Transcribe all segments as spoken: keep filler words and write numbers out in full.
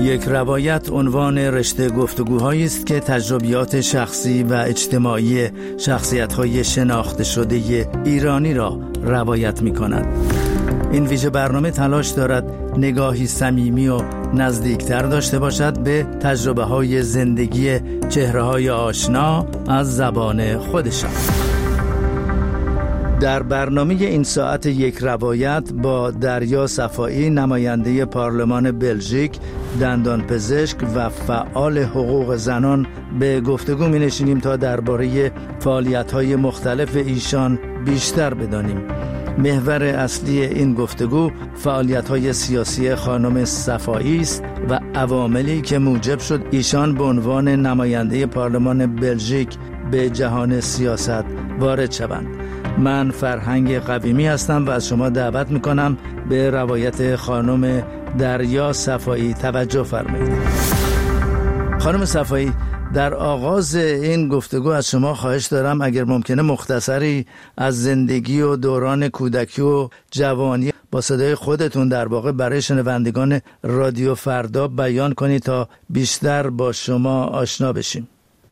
یک روایت عنوان رشته گفتگوهایی است که تجربیات شخصی و اجتماعی شخصیت‌های شناخته شده ایرانی را روایت می‌کند. این ویژه برنامه تلاش دارد نگاهی صمیمی و نزدیکتر داشته باشد به تجربه‌های زندگی چهره‌های آشنا از زبان خودشان. در برنامه این ساعت یک روایت با دریا صفایی، نماینده پارلمان بلژیک، دندانپزشک و فعال حقوق زنان به گفتگو می نشینیم تا درباره فعالیت‌های مختلف ایشان بیشتر بدانیم. محور اصلی این گفتگو فعالیت‌های سیاسی خانم صفایی است و عواملی که موجب شد ایشان به عنوان نماینده پارلمان بلژیک به جهان سیاست وارد شوند. من فرهنگ قویمی هستم و از شما دعوت میکنم به روایت خانم دریا صفایی توجه فرمایید. خانم صفایی، در آغاز این گفتگو از شما خواهش دارم اگر ممکنه مختصری از زندگی و دوران کودکی و جوانی با صدای خودتون در واقع برای شنوندگان رادیو فردا بیان کنید تا بیشتر با شما آشنا بشیم.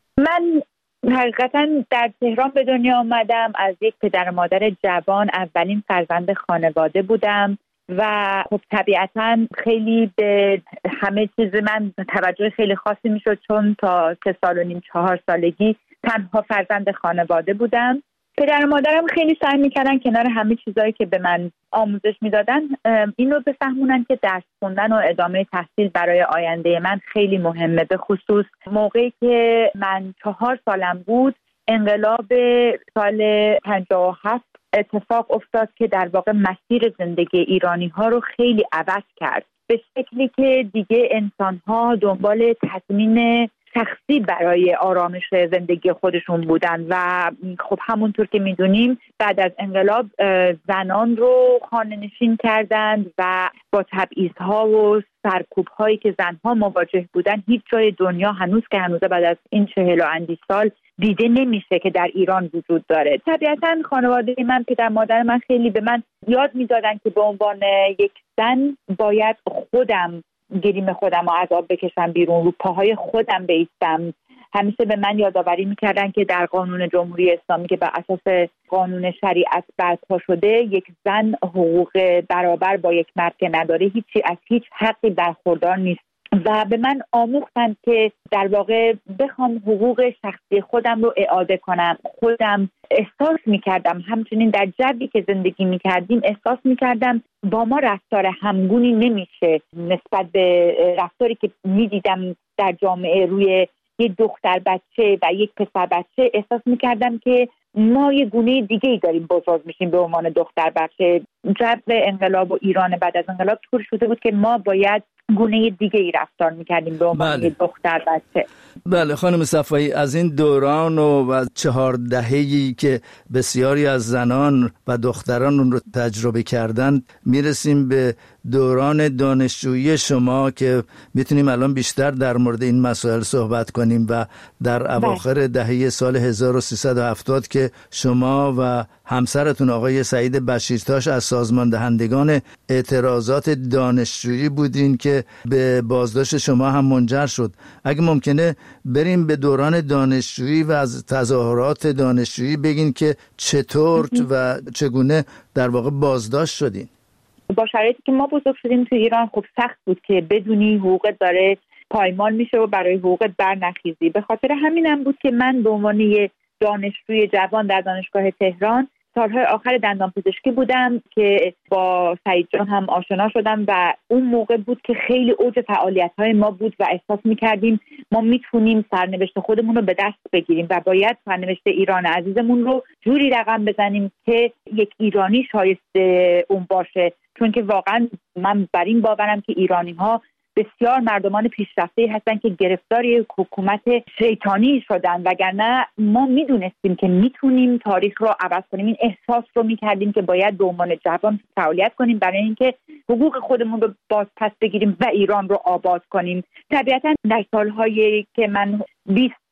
من حقیقتا در تهران به دنیا آمدم. از یک پدر و مادر جوان اولین فرزند خانواده بودم و خب طبیعتا خیلی به همه چیز من توجه خیلی خاصی میشد، چون تا سه سال و نیم چهار سالگی تنها فرزند خانواده بودم. پدر و مادرم خیلی سعی میکردن کنار همه چیزایی که به من آموزش میدادن این رو بفهمونن که درس خوندن و ادامه تحصیل برای آینده من خیلی مهمه. به خصوص موقعی که من چهار سالم بود انقلاب سال پنجاه و هفت اتفاق افتاد که در واقع مسیر زندگی ایرانی ها رو خیلی عوض کرد، به شکلی که دیگه انسان ها دنبال تضمین شخصی برای آرامش زندگی خودشون بودن و خب همونطور که میدونیم بعد از انقلاب زنان رو خانه نشین کردند و با تبعیض‌ها و سرکوب‌هایی که زنها مواجه بودن هیچ جای دنیا هنوز که هنوزه بعد از این چهل و اندی سال دیده نمیشه که در ایران وجود داره. طبیعتاً خانواده من، پدر مادر من خیلی به من یاد میدادن که به عنوان یک زن باید خودم گریم خودم رو از آب بکشم بیرون، رو پاهای خودم بایستم. همیشه به من یادآوری میکردن که در قانون جمهوری اسلامی که بر اساس قانون شریعت برپا شده یک زن حقوق برابر با یک مرد که نداره هیچی از هیچ حقی برخوردار نیست و به من آموختن که در واقع بخوام حقوق شخصی خودم رو اعاده کنم. خودم احساس میکردم همچنین در جوی که زندگی میکردیم احساس میکردم با ما رفتار همگونی نمیشه نسبت به رفتاری که میدیدم در جامعه روی یک دختر بچه و یک پسر بچه. احساس میکردم که ما یه گونه دیگه ای داریم بزرگ میشیم به عنوان دختر بچه. جو انقلاب و ایران بعد از انقلاب طور شده بود که ما باید گونه دیگه ای رفتار میکردیم به عنوان بله. دختر بچه. بله خانم صفایی، از این دوران و از چهار دهه‌ای که بسیاری از زنان و دختران اون رو تجربه کردن میرسیم به دوران دانشجویی شما که میتونیم الان بیشتر در مورد این مسائل صحبت کنیم و در اواخر دهه سال هزار و سیصد و هفتاد که شما و همسرتون آقای سعید بشیرتاش از سازمان دهندگان اعتراضات دانشجویی بودین که به بازداشت شما هم منجر شد. اگه ممکنه بریم به دوران دانشجویی و از تظاهرات دانشجویی بگین که چطور و چگونه در واقع بازداشت شدین. با شرایطی که ما بزرگ شدیم تو ایران خب سخت بود که بدونی حقوقت داره پایمال میشه و برای حقوقت برنخیزی. به خاطر همینم بود که من به عنوان یه دانشجوی جوان در دانشگاه تهران سالهای آخر دندانپزشکی بودم که با سعید جان هم آشنا شدم و اون موقع بود که خیلی اوج فعالیت‌های ما بود و احساس می‌کردیم ما میتونیم سرنوشت خودمون رو به دست بگیریم و باید سرنوشت ایران عزیزمون رو جوری رقم بزنیم که یک ایرانی شایسته اون باشه، چون که واقعا من بر این باورم که ایرانی‌ها بسیار مردمان پیشرفته‌ای هستن که گرفتار یک حکومت شیطانی شدن، وگرنه ما میدونستیم که میتونیم تاریخ رو عوض کنیم. این احساس رو میکردیم که باید به عنوان جوان فعالیت کنیم برای اینکه حقوق خودمون رو باز پس بگیریم و ایران رو آباد کنیم. طبیعتا در سالهایی که من بیست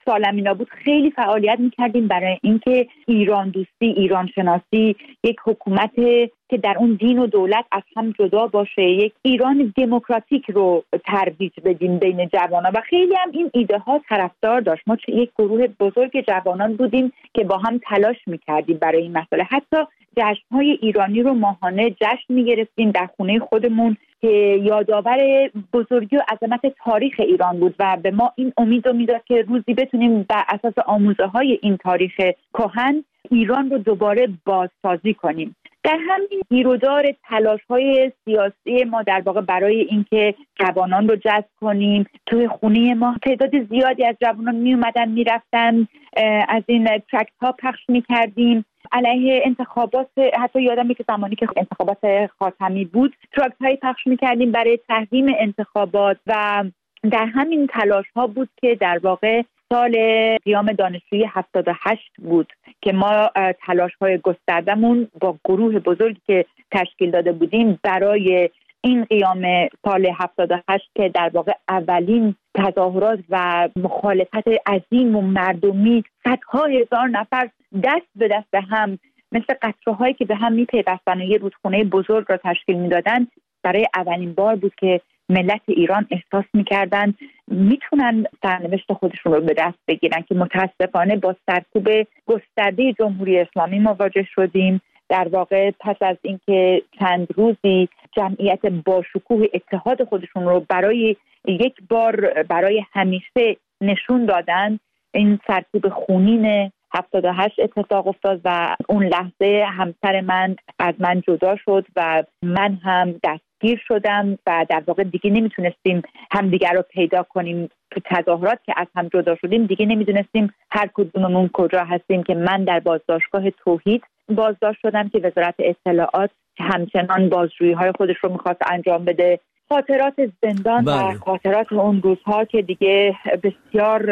سالمینا بود خیلی فعالیت میکردیم برای اینکه ایران دوستی، ایران شناسی، یک حکومت که در اون دین و دولت از هم جدا باشه، یک ایران دموکراتیک رو ترویج بدیم بین جوانان و خیلی هم این ایده ها طرفدار داشت. ما یک گروه بزرگ جوانان بودیم که با هم تلاش میکردیم برای این مسئله. حتی جشن‌های ایرانی رو ماهانه جشن می‌گرفتیم در خونه خودمون که یادآور بزرگی و عظمت تاریخ ایران بود و به ما این امید رو میداد که روزی بتونیم بر اساس آموزه‌های این تاریخ کهن ایران رو دوباره بازسازی کنیم. در همین گیرودار تلاش‌های سیاسی ما در واقع برای اینکه جوانان رو جذب کنیم، توی خونه ما تعداد زیادی از جوانان می اومدن می رفتن، از این ترکت ها پخش می کردیم علیه انتخابات. حتی یادمه که زمانی که انتخابات خاتمی بود ترکت هایی پخش می کردیم برای تحریم انتخابات و در همین تلاش ها بود که در واقع سال قیام دانشجویی هفتاد و هشت بود که ما تلاش های گستردمون با گروه بزرگی که تشکیل داده بودیم برای این قیام سال هفتاد و هشت که در واقع اولین تظاهرات و مخالفت عظیم و مردمی صدها هزار نفر دست به دست هم مثل قطره‌هایی که به هم می‌پیوستن و یه رودخونه بزرگ را تشکیل می‌دادن برای اولین بار بود که ملت ایران احساس می‌کردن میتونن سرنوشت خودشون رو به دست بگیرن که متاسفانه با سرکوب گسترده جمهوری اسلامی مواجه شدیم. در واقع پس از اینکه چند روزی جمعیت باشکوه اتحاد خودشون رو برای یک بار برای همیشه نشون دادن، این سرکوب خونین هفتاد و هشت اتفاق افتاد و اون لحظه همسر من از من جدا شد و من هم دستگیر شدم و در واقع دیگه نمیتونستیم همدیگر رو پیدا کنیم. تو تظاهرات که از هم جدا شدیم دیگه نمیدونستیم هر کدوممون کجا هستیم که من در بازداشتگاه توحید بازداشت شدم که وزارت اطلاعات همچنان بازجویی‌های خودش رو می‌خواست انجام بده. خاطرات زندان بله. و خاطرات اون روزها که دیگه بسیار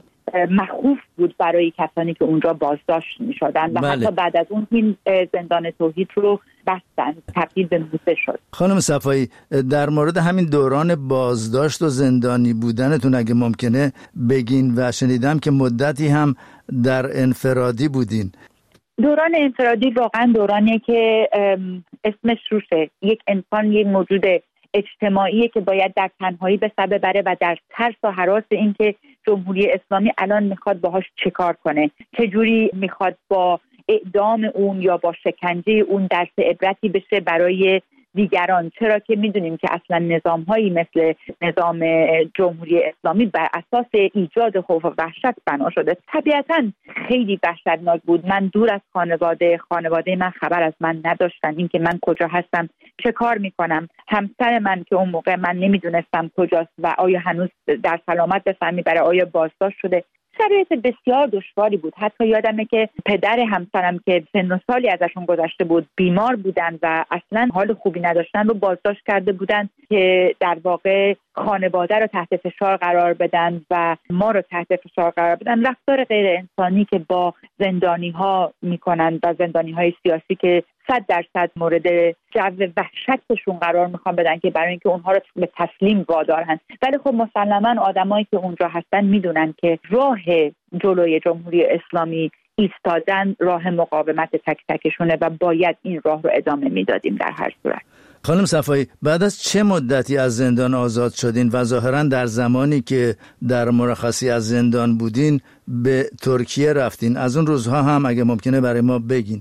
مخوف بود برای کسانی که اونجا بازداشت می‌شدن و بله. حتی بعد از اون این زندان توحید رو بستن، تبدیل به موزه شد. خانم صفایی، در مورد همین دوران بازداشت و زندانی بودنتون اگه ممکنه بگین و شنیدم که مدتی هم در انفرادی بودین. دوران انفرادی واقعا دورانیه که اسمش روشه. یک انسان یک موجود اجتماعیه که باید در تنهایی به سر ببره و در ترس و هراس این که جمهوری اسلامی الان میخواد باهاش چیکار کنه، چجوری میخواد با اعدام اون یا با شکنجه اون درس عبرتی بشه برای دیگران، چرا که میدونیم که اصلا نظام‌هایی مثل نظام جمهوری اسلامی بر اساس ایجاد خوف و وحشت بنا شده. طبیعتاً خیلی وحشتناک بود. من دور از خانواده، خانواده من خبر از من نداشتن، اینکه من کجا هستم، چه کار میکنم. همسر من که اون موقع من نمیدونستم کجاست و آیا هنوز در سلامت به سر میبره، آیا بازداشت شده. شرایط بسیار دشواری بود. حتی یادمه که پدر همسرم که سن و سالی ازشون گذشته بود بیمار بودن و اصلا حال خوبی نداشتن رو بازداشت کرده بودن که در واقع خانواده رو تحت فشار قرار بدن و ما رو تحت فشار قرار بدن. رفتار غیر انسانی که با زندانی ها میکنن و زندانی های سیاسی که صد درصد مورد جو وحشتشون قرار میخوان بدن که برای اینکه اونها رو به تسلیم وادارن. ولی خب مسلماً آدمایی که اونجا هستن میدونن که راه جلوی جمهوری اسلامی ایستادن راه مقاومت تک تکشونه و باید این راه رو ادامه میدادیم در هر صورت. خانم صفایی، بعد از چه مدتی از زندان آزاد شدین و ظاهراً در زمانی که در مرخصی از زندان بودین به ترکیه رفتین؟ از اون روزها هم اگه ممکنه برای ما بگین.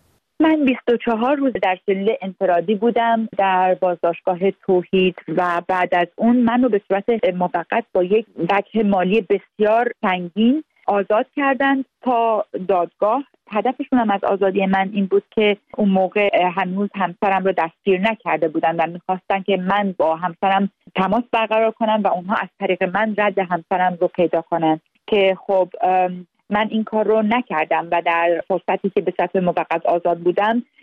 من بیست و چهار روز در سلول انفرادی بودم در بازداشتگاه توحید و بعد از اون منو به صورت موقت با یک وجه مالی بسیار سنگین آزاد کردند تا دادگاه. هدفشون هم از آزادی من این بود که اون موقع هنوز همسرم رو دستگیر نکرده بودن و میخواستن که من با همسرم تماس برقرار کنم و اونها از طریق من رد همسرم رو پیدا کنن که خب من این کار رو نکردم و در فرصتی که به صورت موقت آزاد بودم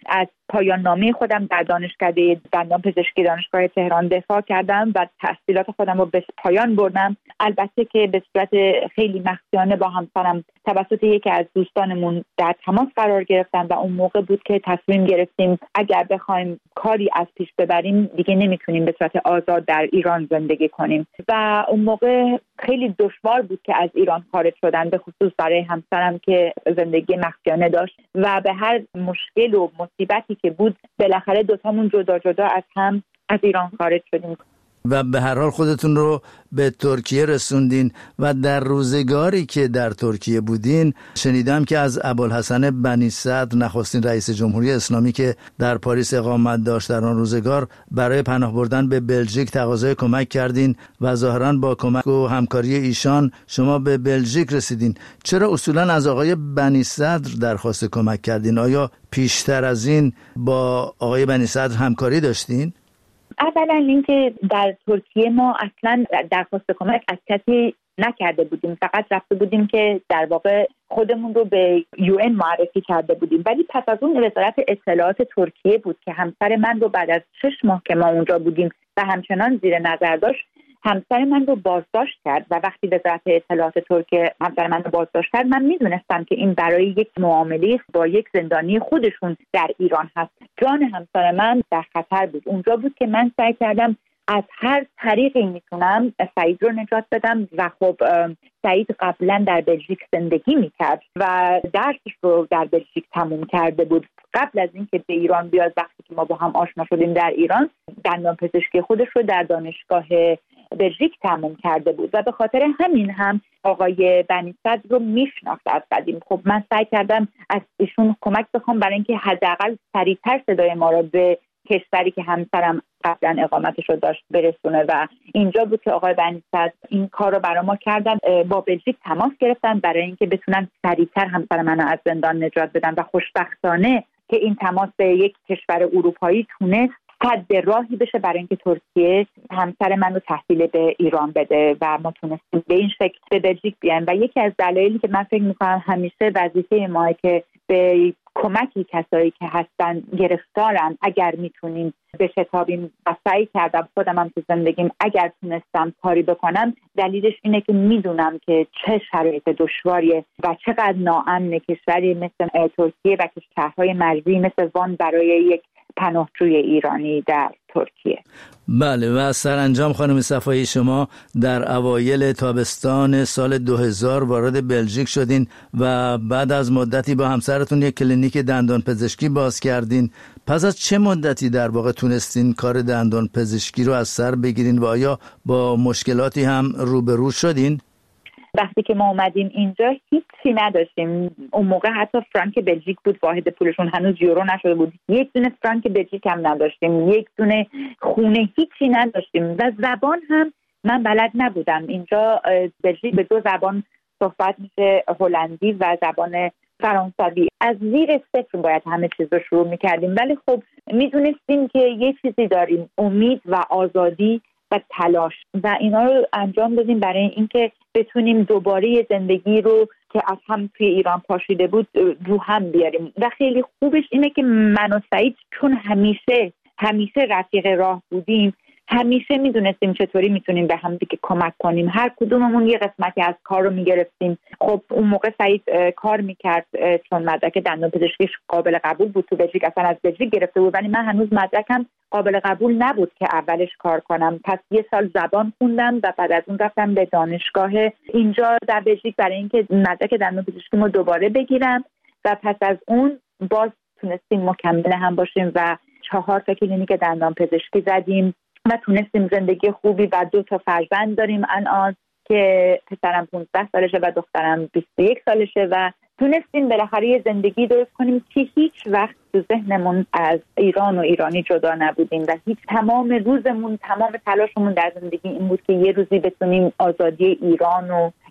از پایان نامه خودم در دانشکده دندان پزشکی دانشگاه تهران دفاع کردم و تحصیلات خودم رو به پایان بردم. البته که به صورت خیلی مخفیانه با همسرم توسط یکی از دوستانمون در تماس قرار گرفتم و اون موقع بود که تصمیم گرفتیم اگر بخوایم کاری از پیش ببریم دیگه نمیتونیم به صورت آزاد در ایران زندگی کنیم و اون موقع خیلی دشوار بود که از ایران خارج شدن، به خصوص برای همسرم که زندگی مخفیانه داشت و به هر مشکل و مصیبتی که بود بالاخره دوتامون جدا جدا از هم از ایران خارج شدیم. و به هر حال خودتون رو به ترکیه رسوندین و در روزگاری که در ترکیه بودین شنیدم که از ابوالحسن بنی صدر نخستین رئیس جمهوری اسلامی که در پاریس اقامت داشت در آن روزگار برای پناه بردن به بلژیک تقاضای کمک کردین و ظاهراً با کمک و همکاری ایشان شما به بلژیک رسیدین. چرا اصولاً از آقای بنی صدر درخواست کمک کردین؟ آیا پیشتر از این با آقای بنی صدر همکاری داشتین؟ اولا اینکه در ترکیه ما اصلا درخواست کمک از کسی نکرده بودیم، فقط رفته بودیم که در واقع خودمون رو به یو ان معرفی کرده بودیم. ولی پس از اون وزارت اطلاعات ترکیه بود که همسر من رو بعد از شش ماه که ما اونجا بودیم و همچنان زیر نظر داشت، همسر من رو بازداشت کرد و وقتی وزارت اطلاعات ترکیه همسر من رو بازداشت کرد من میدونستم که این برای یک معامله با یک زندانی خودشون در ایران هست. جان همسر من در خطر بود. اونجا بود که من سعی کردم از هر طریقی میتونم سعید رو نجات بدم و خب سعید قبلا در بلژیک زندگی میکرد و درسش رو در بلژیک تموم کرده بود. قبل از اینکه به ایران بیاد وقتی که ما با هم آشنا شدیم در ایران دندان پزشکی خودش رو در دانشگاه بلژیک تموم کرده بود و به خاطر همین هم آقای بنی صدر رو میشناخت از قدیم. خب من سعی کردم از ایشون کمک بخوام برای اینکه حداقل سریعتر صدای ما رو به کشوری که همسرم قبلا اقامتش رو داشت برسونه و اینجا بود که آقای بنی صدر این کار رو برای ما کردن، با بلژیک تماس گرفتن برای اینکه بتونن سریعتر همسر منو از زندان نجات بدن و خوشبختانه که این تماس به یک کشور اروپایی تونست حد راهی بشه برای اینکه ترکیه همسر من رو تحویل به ایران بده و ما تونستیم به این شکل به بلژیک بیایم. و یکی از دلایلی که من فکر میکنم همیشه وظیفه ما که به کمکی کسایی که هستن گرفتارن اگر میتونیم بشتابیم و سعی کردم خودم هم تو زندگیم اگر تونستم کاری بکنم، دلیلش اینه که میدونم که چه شرایط دشواریه و چقدر ناامن کشوری مثل ترکیه و کشورهای مرزی مثل وان برای یک پناهجوی ایرانی در ترکیه. بله و سرانجام خانم صفایی شما در اوایل تابستان سال دو هزار وارد بلژیک شدین و بعد از مدتی با همسرتون یک کلینیک دندان پزشکی باز کردین. پس از چه مدتی در واقع تونستین کار دندان پزشکی رو از سر بگیرین و آیا با مشکلاتی هم روبرو شدین؟ وقتی که ما اومدیم اینجا هیچی نداشتیم. اون موقع حتی فرانک بلژیک بود واحد پولشون، هنوز یورو نشده بود. یک دونه فرانک بلژیک هم نداشتیم، یک دونه خونه، هیچی نداشتیم و زبان هم من بلد نبودم. اینجا بلژیک به دو زبان صحبت میشه، هلندی و زبان فرانسوی. از زیر صفر باید همه چیز رو شروع میکردیم ولی خب میدونستیم که یه چیزی داریم، امید و آزادی و تلاش و اینا رو انجام دادیم برای اینکه بتونیم دوباره زندگی رو که از هم توی ایران پاشیده بود رو هم بیاریم. و خیلی خوبش اینه که من و سعید چون همیشه همیشه رفیق راه بودیم، همیشه میدونستیم چطوری میتونیم به هم دیگه کمک کنیم. هر کدوممون یه قسمتی از کار رو میگرفتیم. خب اون موقع سعید کار میکرد چون مدرک دندان پزشکیش قابل قبول بود تو بلژیک، اصلا از بلژیک گرفته بود، ولی من هنوز مدرکم قابل قبول نبود که اولش کار کنم. پس یه سال زبان خوندم و بعد از اون رفتم به دانشگاه اینجا در بلژیک برای اینکه مدرک دندان پزشکیمو دوباره بگیرم و پس از اون باز تونستیم مکمل هم باشیم و چهار تا کلینیک دندان پزشکی زدیم و تونستیم زندگی خوبی و دو تا فرزند داریم الان که پسرم پانزده سالشه و دخترم بیست و یک سالشه و تونستیم بالاخره یه زندگی درست کنیم که هیچ وقت تو ذهنمون از ایران و ایرانی جدا نبودیم و هیچ تمام روزمون تمام تلاشمون در زندگی این بود که یه روزی بتونیم آزادی ایران و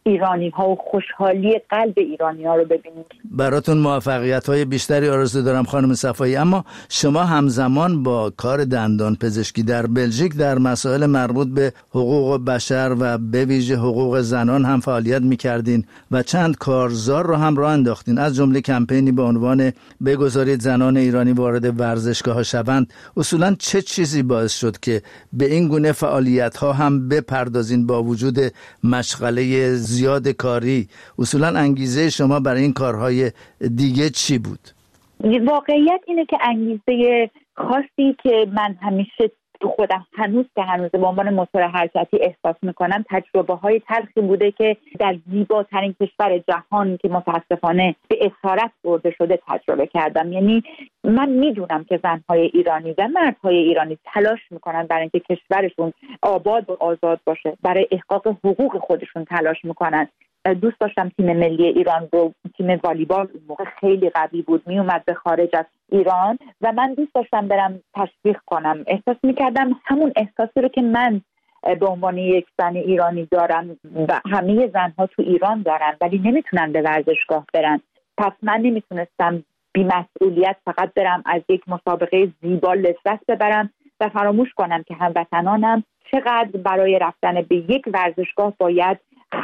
ایرانی ها و خوشحالی قلب ایرانی ها رو ببینیم. براتون موفقیت های بیشتری آرزو دارم خانم صفایی. اما شما همزمان با کار دندان پزشکی در بلژیک در مسائل مربوط به حقوق بشر و به ویژه حقوق زنان هم فعالیت می‌کردین و چند کارزار رو هم راه انداختین، از جمله کمپینی با عنوان بگذارید زنان ایرانی وارد ورزشگاه‌ها شوند. اصولاً چه چیزی باعث شد که به این گونه فعالیت‌ها هم بپردازین با وجود مشغله زیاد کاری؟ اصولاً انگیزه شما برای این کارهای دیگه چی بود؟ واقعیت اینه که انگیزه خاصی که من همیشه تو خودم هنوز که هنوز به عنوان موتور حرکتی احساس میکنم تجربه های تلخی بوده که در زیباترین کشور جهان که متاسفانه به اسارت برده شده تجربه کردم. یعنی من میدونم که زنهای ایرانی و مردهای ایرانی تلاش میکنن برای اینکه کشورشون آباد و آزاد باشه، برای احقاق حقوق خودشون تلاش میکنن. دوست داشتم تیم ملی ایران رو، تیم والیبال اون موقع خیلی قوی بود، می اومد به خارج از ایران و من دوست داشتم برم تشویق کنم. احساس میکردم همون احساسی رو که من به عنوان یک زن ایرانی دارم و همه زنها تو ایران دارن ولی نمیتونن به ورزشگاه برن. پس من نمیتونستم بی مسئولیت فقط برم از یک مسابقه زیبا لذت ببرم و فراموش کنم که هموطنانم چقدر برای رفتن به یک ورزشگاه باید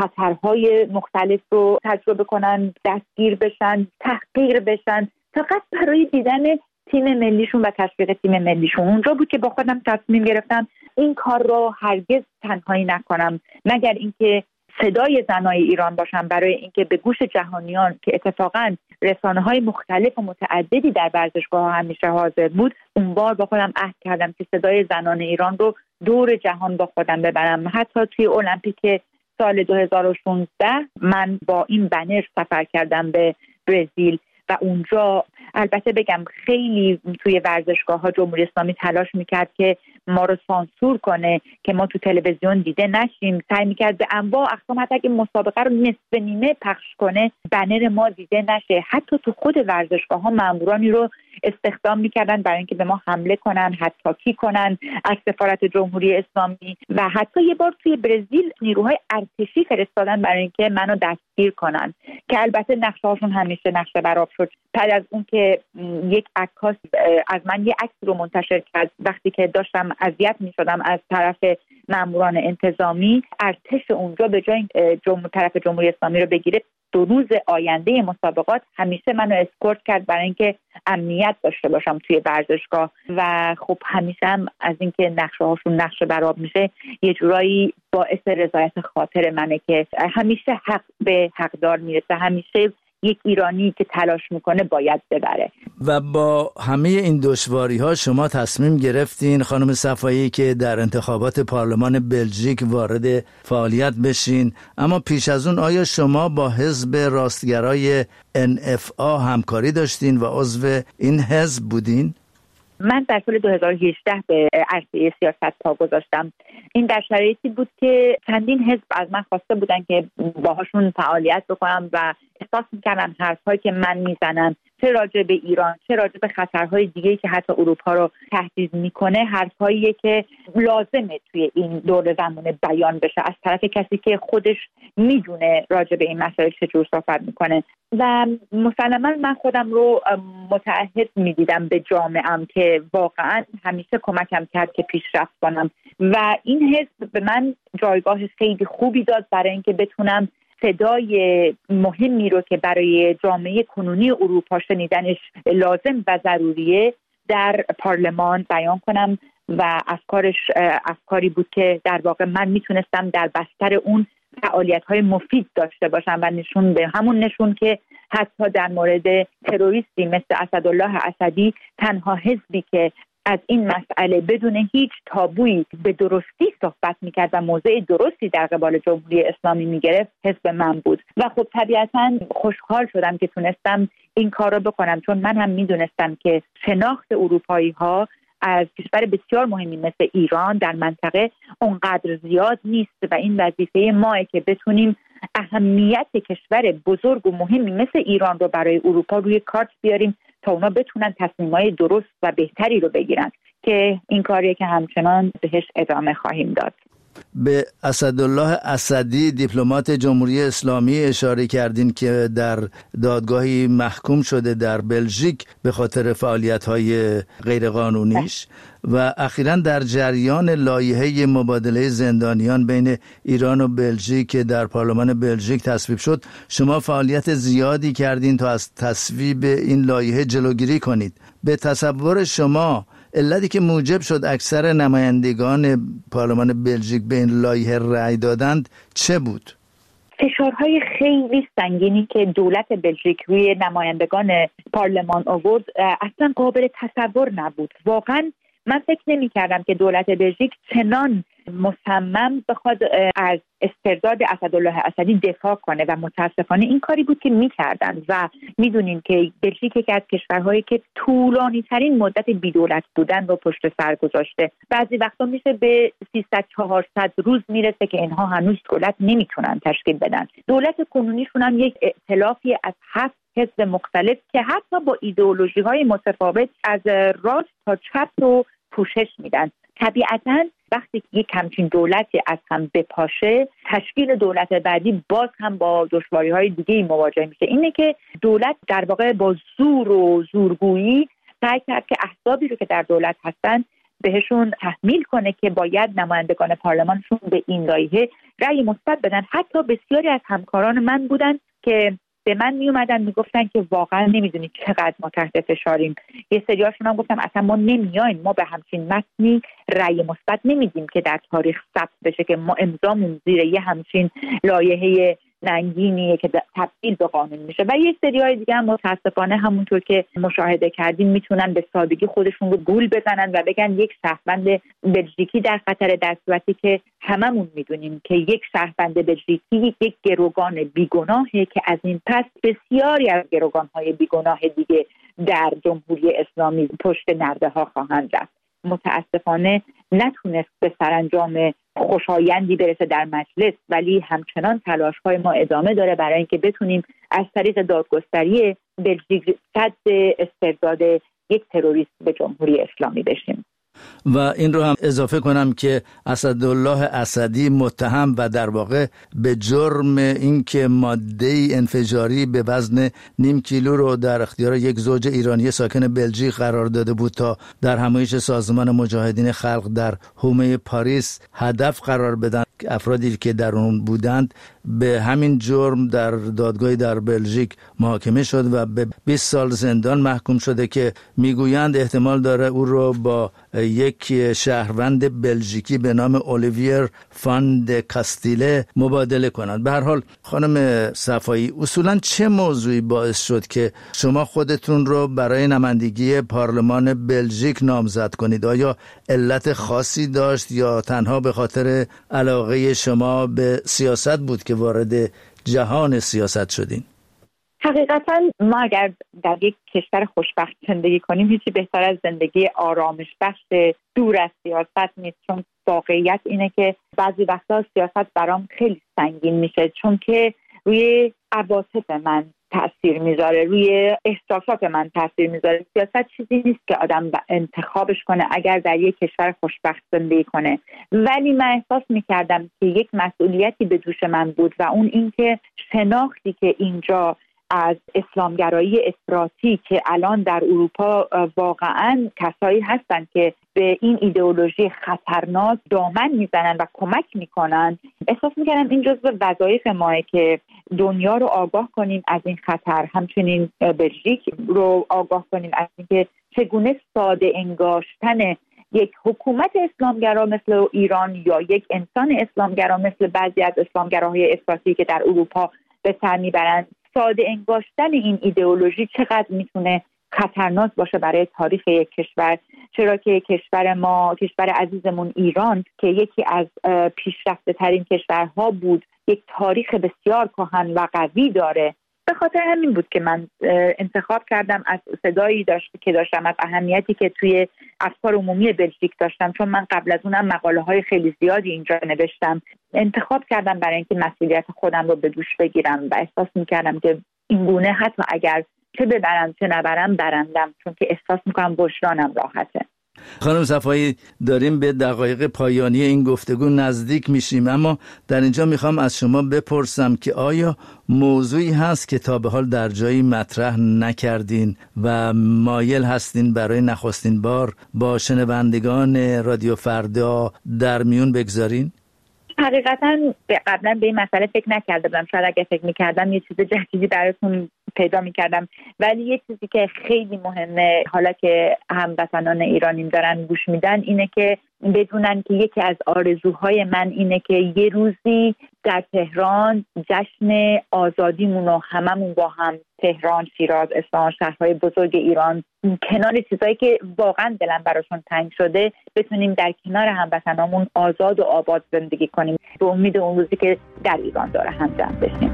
خطرهای مختلف رو تجربه کنن، دستگیر بشن، تحقیر بشن، فقط برای دیدن تیم ملیشون و تشویق تیم ملیشون. اونجا بود که با خودم تصمیم گرفتم این کار رو هرگز تنهایی نکنم، مگر اینکه صدای زنای ایران باشم برای اینکه به گوش جهانیان که اتفاقاً رسانه‌های مختلف و متعددی در ورزشگاه‌ها همیشه حاضر بود، اون بار با خودم عهد کردم که صدای زنان ایران رو دور جهان با خودم ببرم. حتی توی المپیک سال دو هزار و شانزده من با این بنر سفر کردم به برزیل و اونجا البته بگم خیلی توی ورزشگاه‌ها جمهوری اسلامی تلاش میکرد که ما رو سانسور کنه که ما تو تلویزیون دیده نشیم. سعی میکرد به انواع اقسام حتی اگه مسابقه رو نصف نیمه پخش کنه بنر ما دیده نشه. حتی تو خود ورزشگاه‌ها مامورانی رو استخدام میکردن برای اینکه به ما حمله کنن، حتی کنن از سفارت جمهوری اسلامی و حتی یه بار توی برزیل نیروهای ارتشی فرستادن برای اینکه منو دستگیر کنن که البته نقشه‌هاشون همیشه نقشه براب شد. بعد از اون که یک عکاس از من یه عکس رو منتشر کرد وقتی که داشتم اذیت می‌شدم از طرف ماموران انتظامی، ارتش اونجا به جای جمهور طرف جمهوری اسلامی رو بگیره دو روز آینده مسابقات همیشه منو اسکورت کرد برای اینکه امنیت داشته باشم توی ورزشگاه و خب همیشه هم از اینکه نقشه هاشون نقشه براب میشه یه جورایی باعث رضایت خاطر منه که همیشه حق به حقدار میرسه، همیشه یک ایرانی که تلاش میکنه باید ببره. و با همه این دشواری ها شما تصمیم گرفتین خانم صفایی که در انتخابات پارلمان بلژیک وارد فعالیت بشین. اما پیش از اون آیا شما با حزب راستگرای ان اف آ همکاری داشتین و عضو این حزب بودین؟ من در سال دو هزار و هجده به عرصه سیاست پا گذاشتم. این در شرایطی بود که چندین حزب از من خواسته بودن که باهاشون فعالیت بکنم و احساس می‌کردن حرف‌هایی که من میزنم چه راجع به ایران چه راجع به خطرهای دیگه‌ای که حتی اروپا رو تهدید میکنه حرفاییه که لازمه توی این دور زمان بیان بشه از طرف کسی که خودش میدونه راجع به این مسائل چجور صحبت میکنه. و مسلماً من خودم رو متعهد میدیدم به جامعه‌ام که واقعاً همیشه کمکم کرد که پیشرفت کنم و این حزب به من جایگاه خیلی خوبی داد برای اینکه بتونم صدای مهمی رو که برای جامعه کنونی اروپا شنیدنش لازم و ضروریه در پارلمان بیان کنم و افکارش افکاری بود که در واقع من میتونستم در بستر اون فعالیت‌های مفید داشته باشم و نشون به همون نشون که حتی در مورد تروریستی مثل اسدالله اسدی تنها حزبی که از این مسئله بدون هیچ تابویی به درستی صحبت میکرد و موضع درستی در قبال جمهوری اسلامی میگرفت حزب من بود و خب طبیعتاً خوشحال شدم که تونستم این کار رو بکنم چون من هم میدونستم که شناخت اروپایی ها از کشور بسیار مهمی مثل ایران در منطقه اونقدر زیاد نیست و این وظیفه ماه که بتونیم اهمیت کشور بزرگ و مهمی مثل ایران رو برای اروپا روی کارت بیاریم تا اونا بتونن تصمیمای درست و بهتری رو بگیرن که این کاریه که همچنان بهش ادامه خواهیم داد. به اسدالله اسدی دیپلمات جمهوری اسلامی اشاره کردین که در دادگاهی محکوم شده در بلژیک به خاطر فعالیت‌های غیرقانونیش و اخیراً در جریان لایحه مبادله زندانیان بین ایران و بلژیک که در پارلمان بلژیک تصویب شد، شما فعالیت زیادی کردین تا از تصویب این لایحه جلوگیری کنید. به تصور شما علتی که موجب شد اکثر نمایندگان پارلمان بلژیک به این لایحه رأی دادند چه بود؟ فشارهای خیلی سنگینی که دولت بلژیک روی نمایندگان پارلمان آورد اصلا قابل تصور نبود. واقعا من فکر نمی کردم که دولت بلژیک چنان مصمم بخواد از استرداد اسدالله اسدی دفاع کنه و متاسفانه این کاری بود که می‌کردن و می‌دونیم که بلژیک یکی از کشورهایی که طولانی ترین مدت بی‌دولت بودن رو پشت سر گذاشته. بعضی وقتا میشه به سیصد چهارصد روز میرسه که اینها هنوز دولت نمیتونن تشکیل بدن. دولت کنونیشون هم یک ائتلافی از هفت حزب مختلف که حتی با ایدئولوژی‌های متفاوت از راست تا چپ رو پوشش میدن. طبیعتاً وقتی که یک همچین دولتی از هم بپاشه، تشکیل دولت بعدی باز هم با دشواری‌های دیگه‌ای مواجه میشه. اینه که دولت در واقع با زور و زورگویی سعی کرد که احزابی رو که در دولت هستن بهشون تحمیل کنه که باید نمایندگان پارلمانشون به این لایحه رأی مثبت بدن. حتی بسیاری از همکاران من بودن که به من می اومدن می گفتن که واقعا نمیدونی چقدر ما تحت فشاریم. یه سریاشون هم گفتم اصلا ما نمیایم، ما به همچین متنی رأی مثبت نمیدیم که در تاریخ ثبت بشه که ما امضامون زیر یه همچین لایحه ننگینیه که تبدیل به قانون میشه. و یه سریای دیگه هم متاسفانه همونطور که مشاهده کردیم میتونن به سادگی خودشون رو گول بزنن و بگن یک شهروند بلژیکی در خطر، در صورتی که هممون میدونیم که یک شهروند بلژیکی یک گروگان بیگناهه که از این پس بسیاری از گروگان‌های بیگناه دیگه در جمهوری اسلامی پشت نرده ها خواهند رفت. متاسفانه نتونست به سرانجام خوشایندی برسه در مجلس، ولی همچنان تلاش‌های ما ادامه داره برای اینکه بتونیم از طریق دادگستری بلژیک صد استرداد یک تروریست به جمهوری اسلامی بشیم. و این رو هم اضافه کنم که اسدالله اسدی متهم و در واقع به جرم اینکه ماده انفجاری به وزن نیم کیلو رو در اختیار یک زوج ایرانی ساکن بلژیک قرار داده بود تا در همایش سازمان مجاهدین خلق در حومه پاریس هدف قرار بدن افرادی که در اون بودند، به همین جرم در دادگاهی در بلژیک محاکمه شد و به بیست سال زندان محکوم شده که میگویند احتمال داره او رو با یک شهروند بلژیکی به نام اولیویر فان د کاستیله مبادله کنند. به هر حال خانم صفایی، اصولا چه موضوعی باعث شد که شما خودتون رو برای نمایندگی پارلمان بلژیک نامزد کنید؟ آیا علت خاصی داشت یا تنها به خاطر علاقه شما به سیاست بود که وارد جهان سیاست شدین؟ حقیقتا ما اگر در یک کشور خوشبخت زندگی کنیم، هیچی بهتر از زندگی آرامش بخش دور از سیاست نیست. چون واقعیت اینه که بعضی وقتا سیاست برام خیلی سنگین میشه، چون که روی عواطف من تأثیر میذاره، روی احساسات من تأثیر میذاره. سیاست چیزی نیست که آدم انتخابش کنه اگر در یک کشور خوشبخت زندگی کنه. ولی من احساس میکردم که یک مسئولیتی به دوش من بود و اون این که شناختی که اینجا از اسلامگرایی افراطی که الان در اروپا واقعا کسایی هستن که به این ایدئولوژی خطرناک دامن میزنن و کمک میکنن، احساس میکنم این جزو وظایف ماه که دنیا رو آگاه کنیم از این خطر، همچنین بلژیک رو آگاه کنیم از اینکه چگونه ساده انگاشتن یک حکومت اسلامگرا مثل ایران یا یک انسان اسلامگرا مثل بعضی از اسلامگراهای افراطی که در اروپا به سر میبرند، ساده انگاشتن این ایدئولوژی چقدر میتونه خطرناک باشه برای تاریخ یک کشور. چرا که کشور ما، کشور عزیزمون ایران که یکی از پیشرفته ترین کشورها بود، یک تاریخ بسیار کهن و قوی داره. به خاطر همین بود که من انتخاب کردم از صدایی داشت که داشتم، از اهمیتی که توی افکار عمومی بلژیک داشتم، چون من قبل از اونم مقاله های خیلی زیادی اینجا نوشتم. انتخاب کردم برای اینکه مسئولیت خودم رو به دوش بگیرم و احساس میکردم که این گونه حتی اگر چه ببرم چه نبرم برندم، چون که احساس میکنم وجدانم راحته. خانم صفایی، داریم به دقایق پایانی این گفتگو نزدیک میشیم، اما در اینجا میخوام از شما بپرسم که آیا موضوعی هست که تا به حال در جایی مطرح نکردین و مایل هستین برای نخستین بار با شنوندگان رادیو فردا در میون بگذارین؟ حقیقتا قبلا به این مسئله فکر نکرده بودم. شاید اگه فکر میکردم یه چیز جدیدی براتون پیدا میکردم، ولی یه چیزی که خیلی مهمه حالا که هموطنان ایرانیم دارن گوش میدن اینه که بدونن که یکی از آرزوهای من اینه که یه روزی در تهران جشن آزادیمون رو هممون با هم، تهران، شیراز، اصفهان، شهرهای بزرگ ایران، کنار چیزایی که واقعا دلم براشون تنگ شده، بتونیم در کنار هموطنامون آزاد و آباد زندگی کنیم، به امید اون روزی که در ایران داره هم جمع بشیم.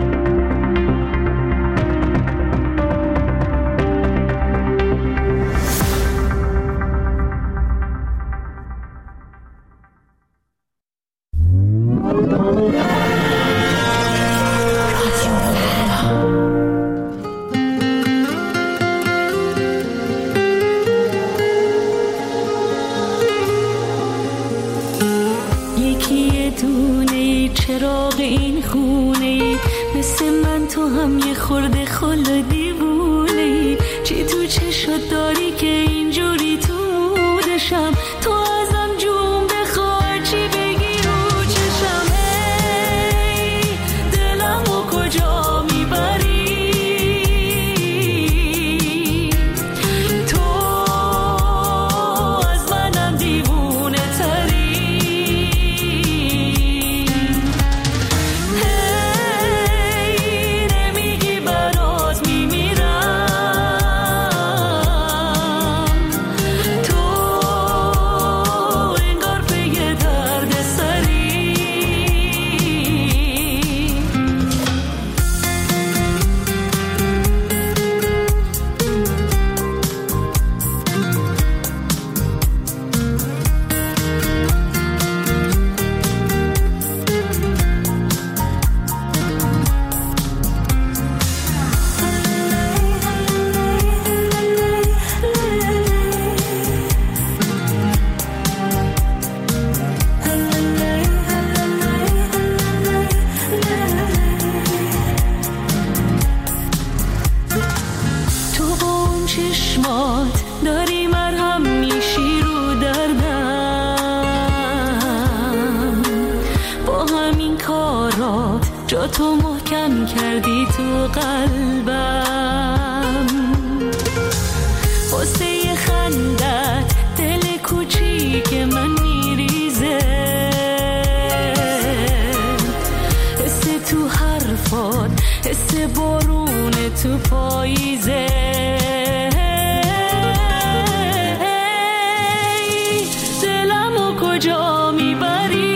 چراغ این خونه مثل من تو هم یه خورده خل دیوونه، چی تو چشت داری که اینجوری تو مودشم، تو ازم جون بخواه چی بگی رو چشم. ای دلمو کجا میبری تو، از منم دیوونه تری. جا تو محکم کردی تو قلبم، واسه خندت دل کوچیک من میریزه، حس تو حرفات حس بارون تو پاییزه. دلمو کجا میبری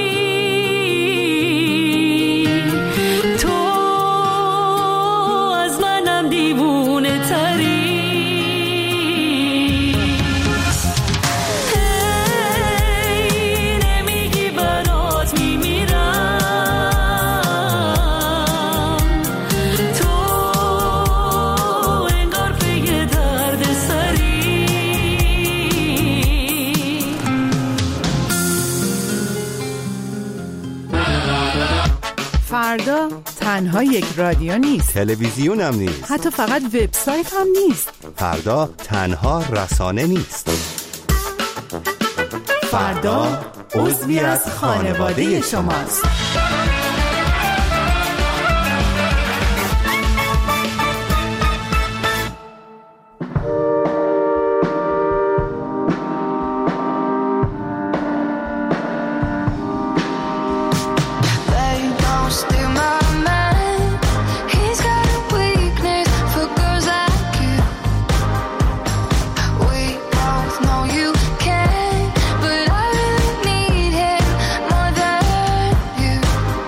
فردا تنها یک رادیو نیست، تلویزیون هم نیست، حتی فقط وبسایت هم نیست. فردا تنها رسانه نیست. فردا عضوی از خانواده شماست. You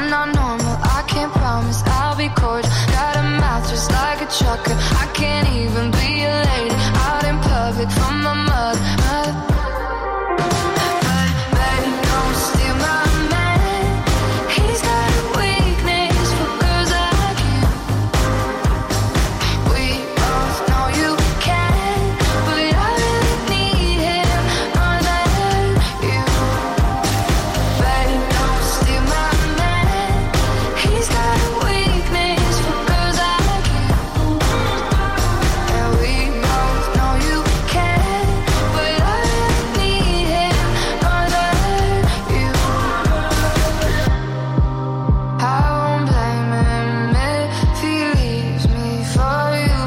not normal, I can't promise I'll be cordial. Got a mouth just like a trucker. I can't even be a lady out in public from my mother. mother. But baby, don't steal my man. He's got a weakness for girls like you. We both know you can, but I really need him more than you. Baby, don't steal my man. He's got a weakness for girls like you. And we both know you can, but I really need him more than you. I won't blame him if he leaves me for you.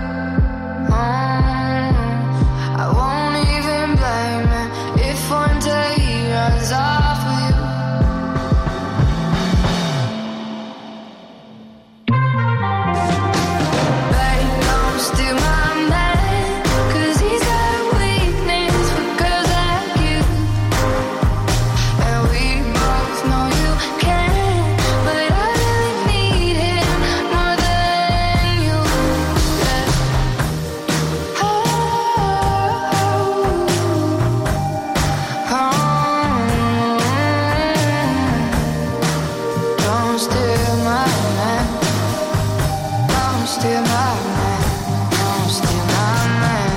Mm, I won't even blame him if one day he runs off with you. Baby, don't steal my man, 'cause he's got a weakness for girls like you. And we both know you can, but I really need him more than you. Yeah. Oh, oh, don't steal my man. Don't steal my man. Don't steal my man.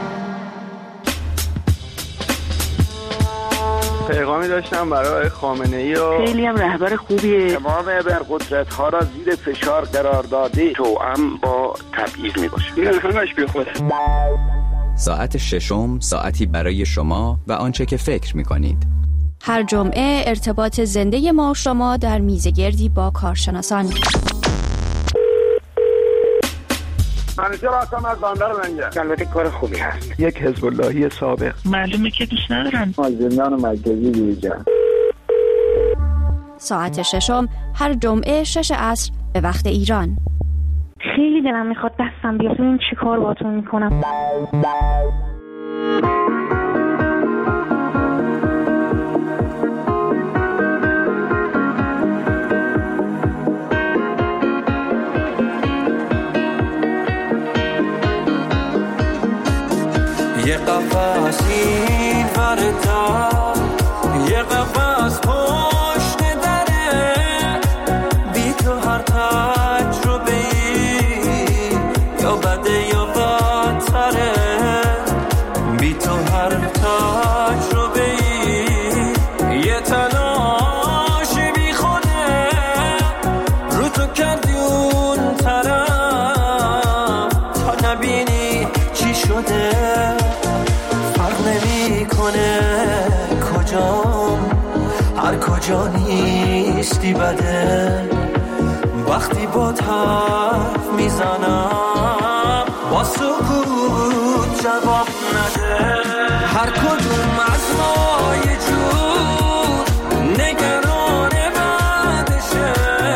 پیغامی داشتم برای خامنه‌ای و خیلی هم رهبر خوبیه. تمام ابرقدرت‌ها را زیر فشار قرار داده توأم با تبعیض میباشه. این همش بیخوده. ساعت ششم ساعتی برای شما و آنچه که فکر می‌کنید. هر جمعه ارتباط زنده ما و شما در میزگردی با کارشناسان. منیجر هستم از بندر لنگر. البته کار خوبی هست. یک حزب اللهی سابق. معلومه که دوست ندارن. از زندان مرکزی بیرون. ساعت ششم هر جمعه شش عصر به وقت ایران. خیلی دلم میخواد دستم بیاد. این چی کار باهاتون میکنم؟ یه قفص این وردا، یه قفص پشت دره، بی تو هر تجربه‌ای یا بده یا بدتره، بی تو هر تجربه‌ای یه تلاش بی خوده، رو تو کردی اون طرف تا نبینی چی شده. هر کجا نیستی بده، وقتی با حرف میزنم با سکوت جواب نده. هر کدوم از ما یه جور نگران بعدشه،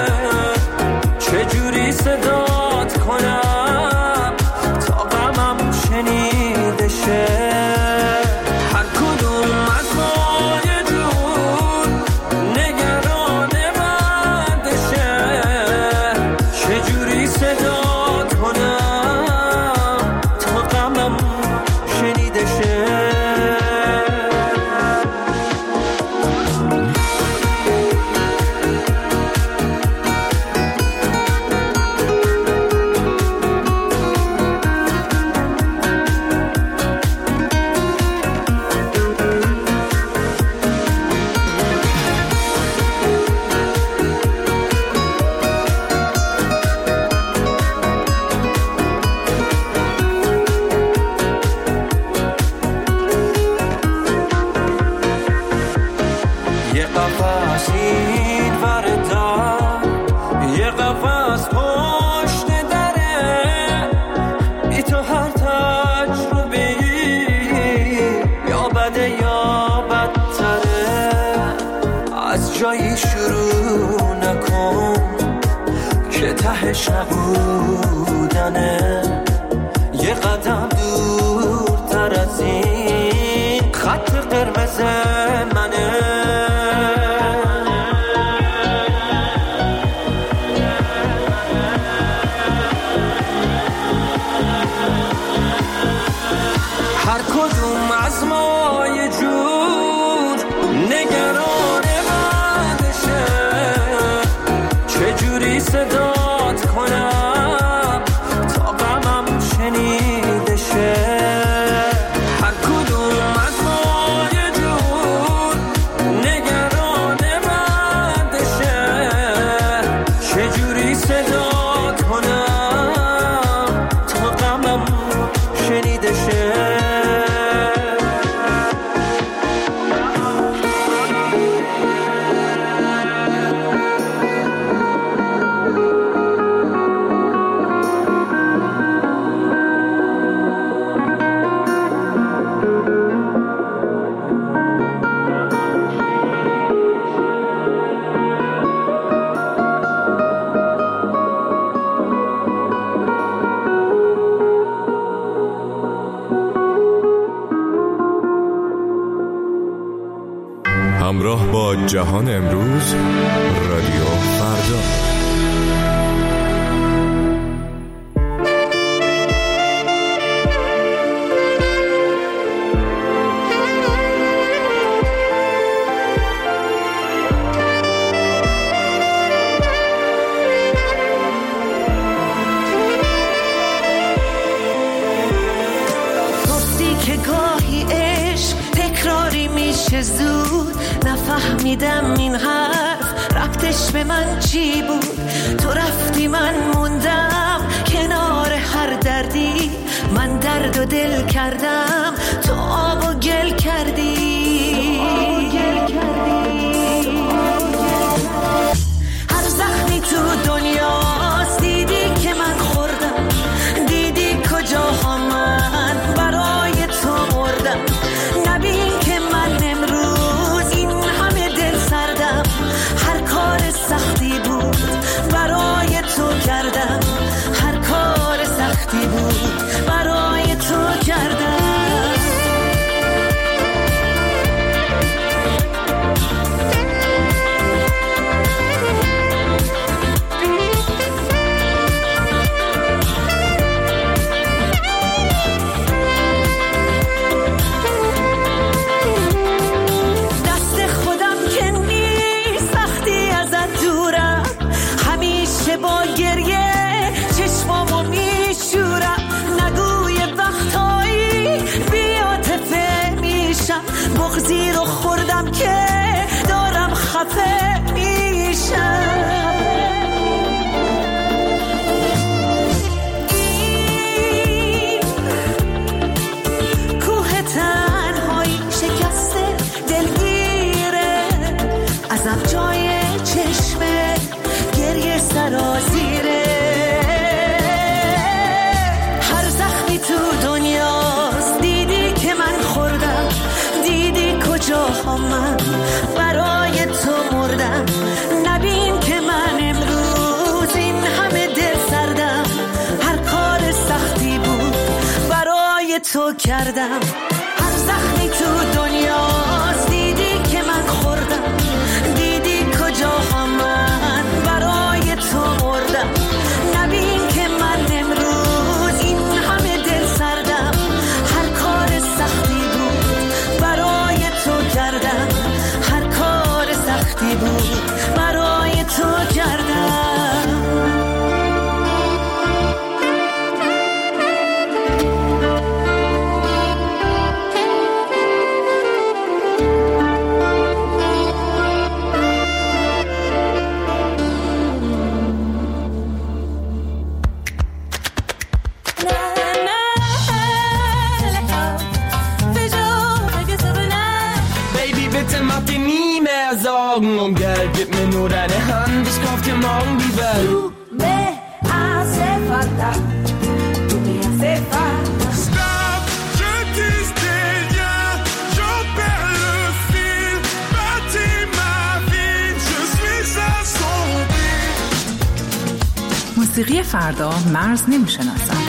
چجوری صدات کنم تا غمم شنیده شه. جایی شروع نکن که تهش نبودنه، یه قدم دورتر از این خط قرمز منه. صدات کنم تا غمم شنیده شه. هر کدوم از ما یه جور نگران بندشه، چجوری صدات کنم تا غمم شنیده شه. همراه با جهان امروز، رادیو فردا. گفتی که گاهی عشق تکراری میشه زود، نفهمیدم این حرف ربطش به من چی بود. تو رفتی من موندم کنار هر دردی، من درد و دل کردم تو آب و گل کردی. هر زخمی تو دنیاست دیدی که من خوردم، دیدی کجاها من برای تو مردم. نبین که من امروز این همه دل سردم، هر کار سختی بود برای تو کردم، هر کار سختی بود برای تو کردم. با گریه چشمامو میشورم، نگوی وقتایی بی‌عاطفه میشم، بغضی رو خوردم که دارم خفه میشم. این کوه تنهایی شکسته دلگیره، ازم جای چشمه گریه سرازیره. هر زخمی تو دنیاست دیدی که من خوردم، دیدی کجاها من برای تو مردم. نبین که من امروز این همه دل سردم، هر کار سختی بود برای تو کردم. هر زخمی تو دنیاست دیدی که من خوردم، دیدی کجاها من برای تو مردم. نبین که من امروز این همه دل سردم، هر کار سختی بود برای تو کردم، هر کار سختی بود برای تو کردم. Und Geld, gib mir nur deine Hand, ich kauf dir morgen die Welt. Du me hace falta, tu me hace falta. Stop, je dis rien, j'en perds le fil. Bâtis ma vie, je suis assombri. موسیقی فردا مرز نمیشناسد.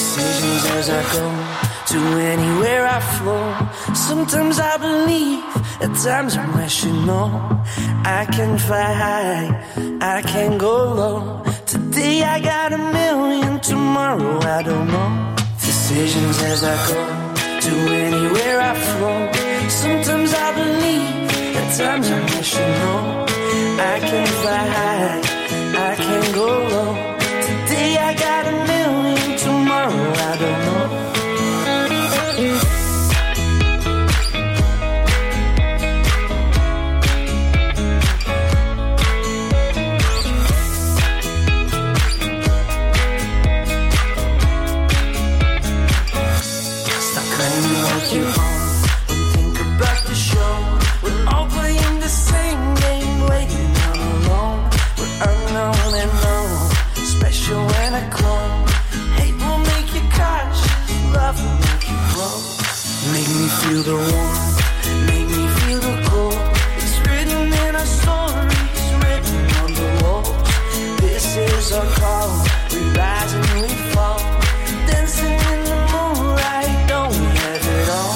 As I go to anywhere I flow, sometimes I believe, At times I wish you know I can fly high, I can go low. Today I got a million, tomorrow I don't know. Decisions as I go, to anywhere I flow. Sometimes I believe, at times I wish you know I can fly high, I can go low. Today I got a million, tomorrow I don't know. You on, don't think about the show. We're all playing the same game, waiting on alone. We're unknown and known, special when I clone. Hate will make you cautious, love will make you grow. Make me feel the warmth, make me feel the cold. It's written in our stories, written on the walls. This is our call, we rise and we fall. Dancing in the moonlight, don't we have it all?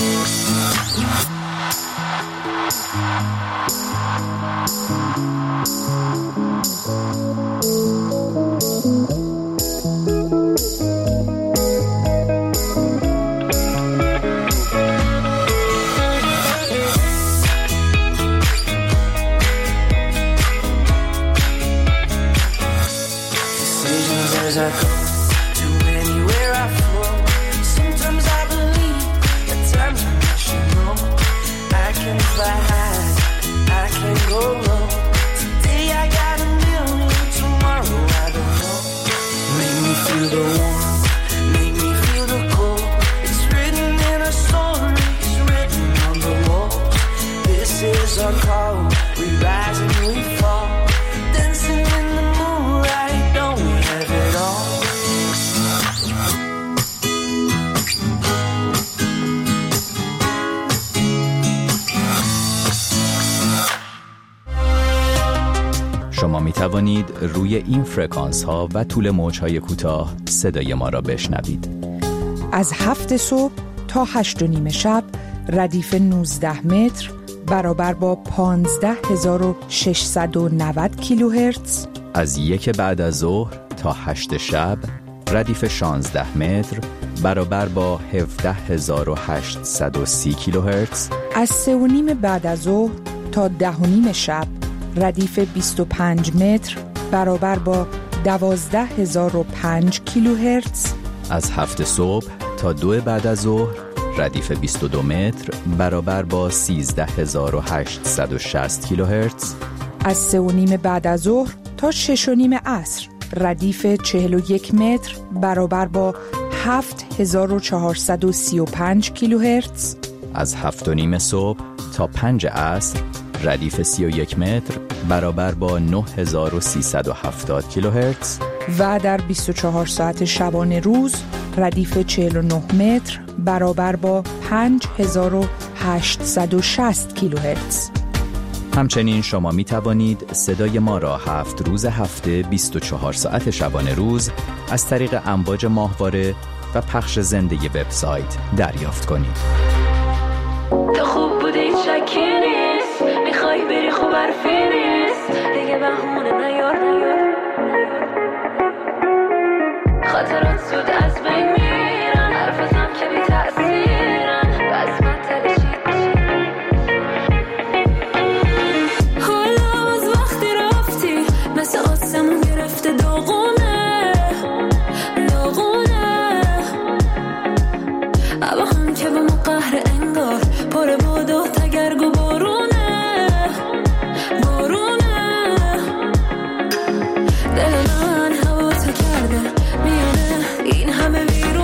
Decisions as I go, to anywhere I flow. Sometimes I believe, at times I wish you know I can fly high, I can go low. Today I got a million, tomorrow I don't know. Make me feel the warmth, make me feel the cold. It's written in our stories, written on the walls. This is our call, we rise and we fall. Dancing in the moonlight, don't we have it all? شما می توانید روی این فرکانس ها و طول موج های کوتاه صدای ما را بشنوید. از هفت صبح تا هشت و نیم شب ردیف نوزده متر برابر با پانزده هزار و ششصد و نود کیلوهرتز. از یک بعد از ظهر تا هشت شب ردیف شانزده متر برابر با هفده هزار و هشتصد و سی کیلوهرتز. از سه و نیم بعد از ظهر تا ده و نیم شب ردیف بیست و پنج متر برابر با دوازده هزار و پنج کیلوهرتز. از هفت صبح تا دو بعد از ظهر ردیف بیست و دو متر برابر با سیزده هزار و هشتصد و شصت کیلوهرتز. از سه و نیم بعد از ظهر تا شش و نیم عصر ردیف چهل و یک متر برابر با هفت هزار و چهارصد و سی و پنج کیلوهرتز. از هفت و نیم صبح تا پنج عصر ردیف سی و یک متر برابر با نه هزار و سیصد و هفتاد کیلوهرتز. و در بیست و چهار ساعت شبانه روز ردیف چهل و نه متر برابر با پنج هزار و هشتصد و شصت کیلوهرتز. همچنین شما می توانید صدای ما را هفت روز هفته بیست و چهار ساعت شبانه روز از طریق امواج ماهواره و پخش زنده وبسایت دریافت کنید. تو خوب بودی شکی نیست، میخوای بری خوب حرفی نیست، دیگه بهونه نیار نیار. خاطرات زود از بین میرن، حرفتم که بی تأثیرن، بس من تلشید حالا از وقتی رفتی مثل آسمون گرفته داغونه داغونه. اما هم که به ما قهر انگار پر باد و تگرگ و بارونه بارونه. دل من هوا تو کرده میونه این همه ویرونه.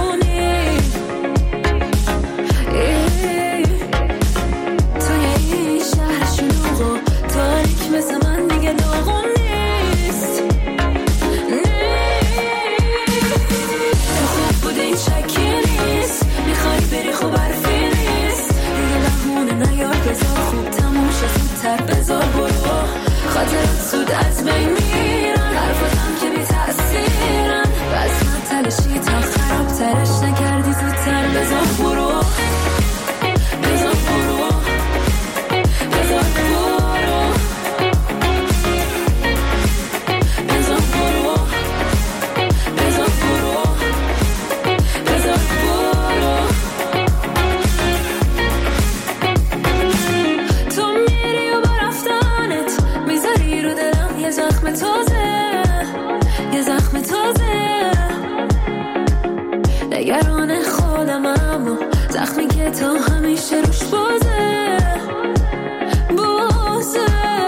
زخمی که تا همیشه روش بازه بازه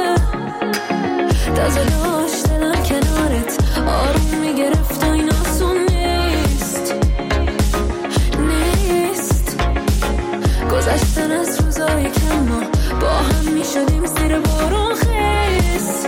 تازه داشت دلم کنارت آروم میگرفت و این آسون نیست نیست گذشتن از روزای کم ما با هم میشدیم زیر بارون خیس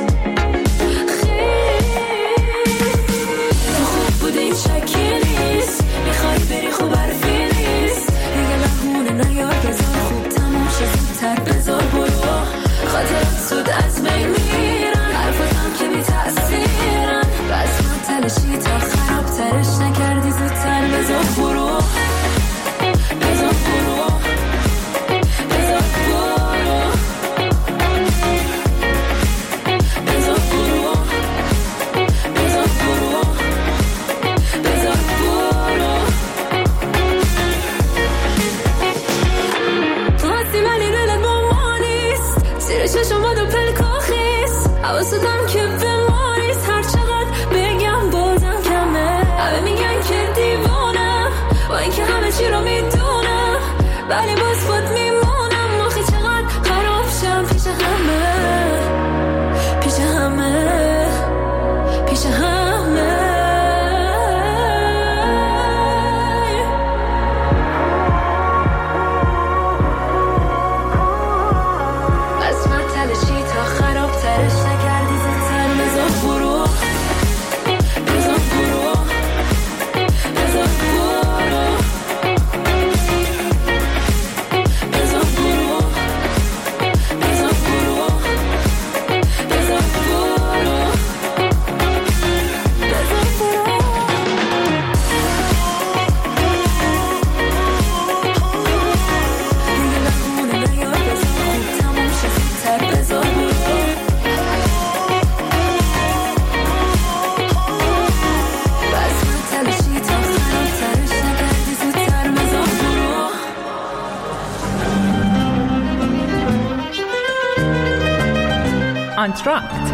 تو خوب بودی شکی نیست میخوای بری خوب حرفی نیست دیگه بهونه نیار بذار خوب تموم شه زودتر بذار برو خاطرات زود از بین میرن حرفاتم که بی تأثیرن بس من تلشی تا خراب ترش نکردی زودتر بذار برو بذار برو بذار برو بذار برو بذار برو بذار برو تو هستی ولی دلت با ما نیست زیر چشمات و پلکا خیس حواستم که به ما نیست هر چقدر بگم بازم کمه همه میگن که دیوانم با اینکه همه چی رو میدونم ولی باز بود میمونم آخه چقدر خراب شم پیش همه پیش همه پیش همه بس من تلشی تا خراب ترش نکردی زودتر بذار برو بذار برو بذار برو بذار برو بذار برو بذار برو بذار برو دیگه بهونه نیار بذار خوب تموم شه زودتر بذار برو بس من تلشی تا خراب ترش نکردی زودتر بذار برو آنتراکت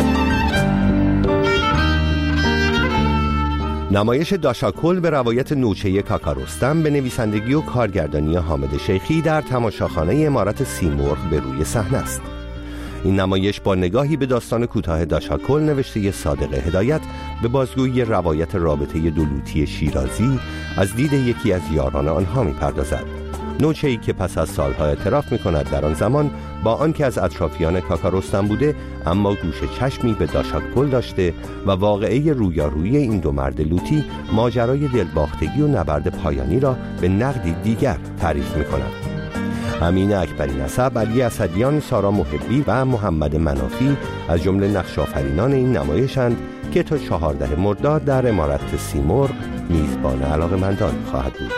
نمایش داشاکل به روایت نوچه کاکارستم به نویسندگی و کارگردانی حامد شیخی در تماشاخانه عمارت سیمرغ به روی صحنه است. این نمایش با نگاهی به داستان کوتاه داشاکل نوشته صادق هدایت به بازگویی روایت رابطه دولوتی شیرازی از دید یکی از یاران آنها می‌پردازد. نوچه‌ای که پس از سالها اعتراف می‌کند در آن زمان با آنکه از اطرافیان کاکارستم بوده اما گوش چشمی به داشاکل داشته و واقعه رویارویی این دو مرد لوتی ماجرای دلباختگی و نبرد پایانی را به نقدی دیگر تعریف می‌کند. امین اکبری نسب، علی اسدیان، سارا محبی و محمد منافی از جمله نقش آفرینان این نمایشند که تا چهاردهم مرداد در عمارت سیمرغ میزبان علاقه‌مندان خواهد بود.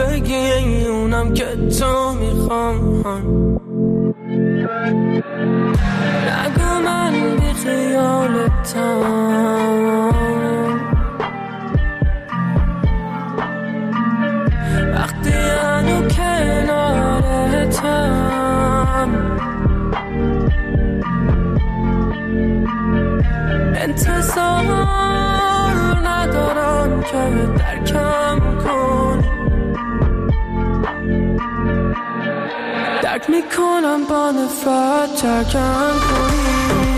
بگی اونم که تو میخوام. نگو من بی خیالتم، وقتی هنو کنارتم. انتظار ندارم که درکم کنی، درک میکنم با نفرت ترکم کنی.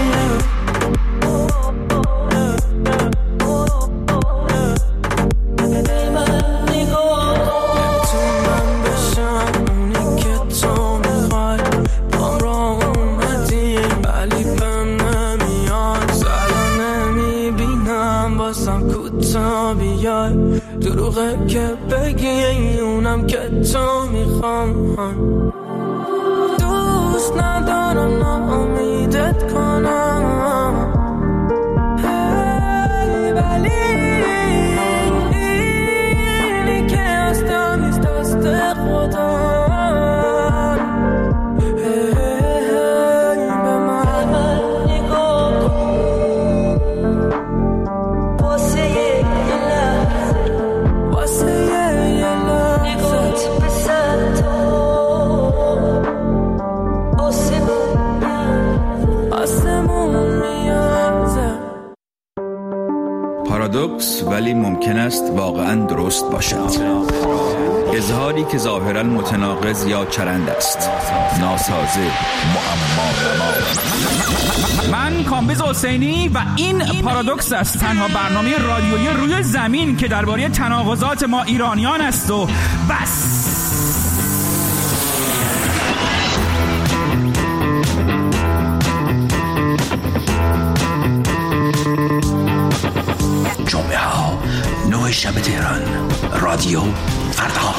دروغه که بگی اونم که تو میخوام. دوست ندارم ناامیدت کنم، ولی اینی که هستم نیست دست خدا. پارادوکس ولی ممکن است واقعاً درست باشد. اظهاری که ظاهراً متناقض یا چرند است، ناسازه، معما. من کامبیز حسینی و این پارادوکس است، تنها برنامه رادیویی روی زمین که درباره تناقضات ما ایرانیان است و بس. جمعه ها نه شب تهران، رادیو فردا.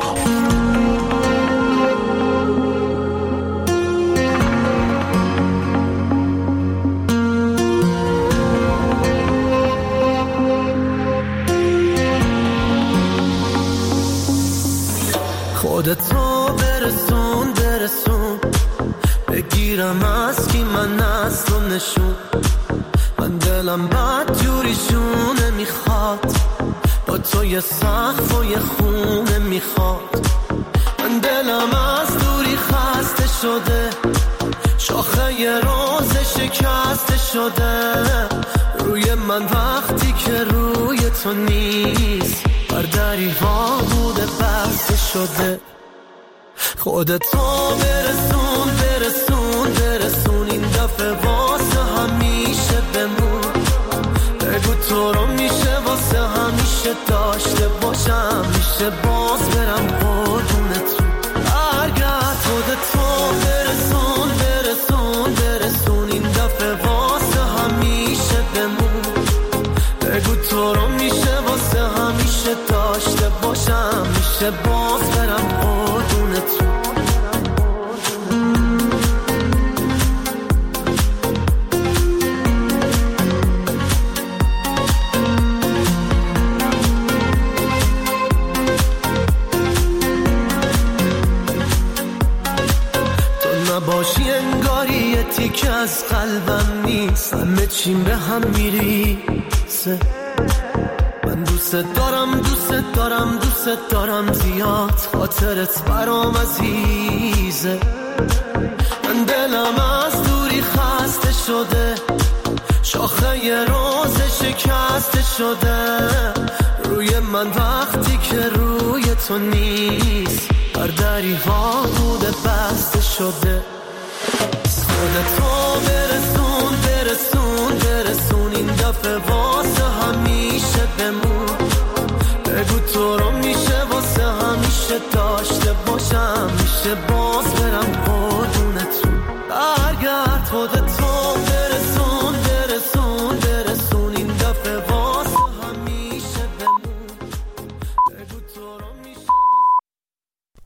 خودتو برسون برسون، بگیرم از کی من از تو نشون. من دلم بد جوریشونه میخواد، با تو یه سقف و یه خونه میخواد. من دلم از دوری خسته شده، شاخه یه روز شکسته شده. روی من وقتی که روی تو نیست، بر دریها بوده بسته شده. خودتو برسون برسون برسون، این دفعه واسه همیشه بمون. بگو تو رو میشه واسه همیشه داشته باشم، میشه باز برم قربونتون. برگرد خودتو برسون برسون برسون، این دفعه واسه همیشه بمون. بگو تو رو میشه واسه همیشه داشته باشم، میشه باز برم قربونتون. باشی انگاری یه تیک از قلبم نیست، همه چیم به هم میریسه. من دوست دارم دوست دارم دوست دارم زیاد، خاطرت برام عزیزه. من دلم از دوری خسته شده، شاخه یه روز شکسته شده. روی من وقتی که روی تو نیست، بر دریها بوده بسته شده. خودتو برسون برسون برسون، این دفعه واسه همیشه بمون. بگو تو رو میشه واسه همیشه داشته باشم، میشه با